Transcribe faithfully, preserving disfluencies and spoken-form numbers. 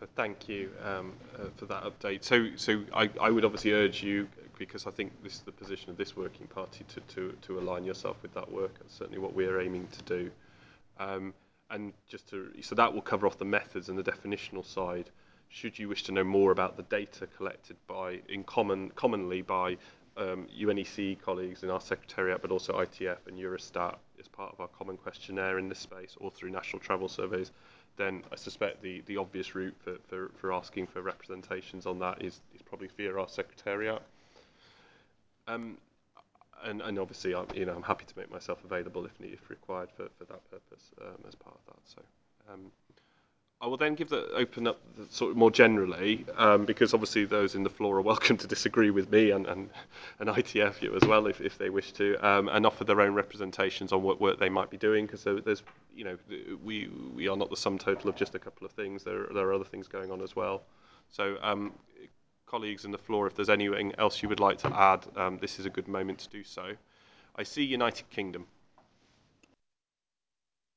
So thank you um, uh, for that update. So, so I, I would obviously urge you, because I think this is the position of this working party, to, to, to align yourself with that work. That's certainly what we're aiming to do. Um, and just to, so that will cover off the methods and the definitional side. Should you wish to know more about the data collected by, in common, commonly by um, U N E C colleagues in our secretariat, but also I T F and Eurostat as part of our common questionnaire in this space, or through national travel surveys, then I suspect the, the obvious route for, for, for asking for representations on that is, is probably via our secretariat. Um, and, and obviously, I'm, you know, I'm happy to make myself available if, if required for, for that purpose um, as part of that. So. Um, I will then give the open up the, sort of more generally, um, because obviously those in the floor are welcome to disagree with me and, and, and I T F you as well if, if they wish to, um, and offer their own representations on what work they might be doing, because there, there's, you know, we we are not the sum total of just a couple of things. There there are other things going on as well. So, um, colleagues in the floor, if there's anything else you would like to add, um, this is a good moment to do so. I see United Kingdom.